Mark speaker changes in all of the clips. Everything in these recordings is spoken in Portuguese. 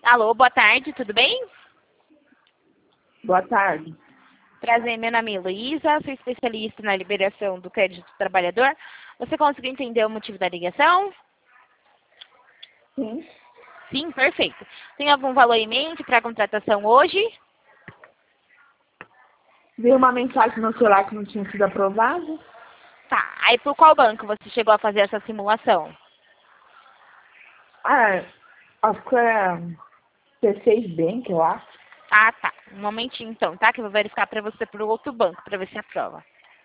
Speaker 1: Alô, boa tarde, tudo bem?
Speaker 2: Boa tarde.
Speaker 1: Prazer, meu nome é Heloísa, sou especialista na liberação do crédito do trabalhador. Você conseguiu entender o motivo da ligação?
Speaker 2: Sim.
Speaker 1: Sim, perfeito. Tem algum valor em mente para a contratação hoje?
Speaker 2: Vi uma mensagem no celular que não tinha sido aprovada.
Speaker 1: Tá, aí por qual banco você chegou a fazer essa simulação?
Speaker 2: Acho que é C6 Bank, eu acho.
Speaker 1: Ah, tá. Um momentinho então, tá? Que eu vou verificar para você por outro banco, para ver se aprova.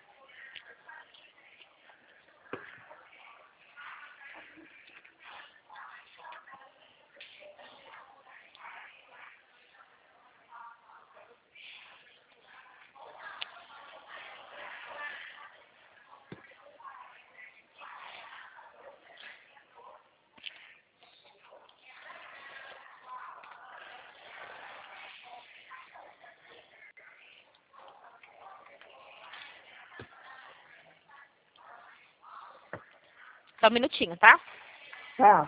Speaker 1: Só um minutinho, tá?
Speaker 2: Tá.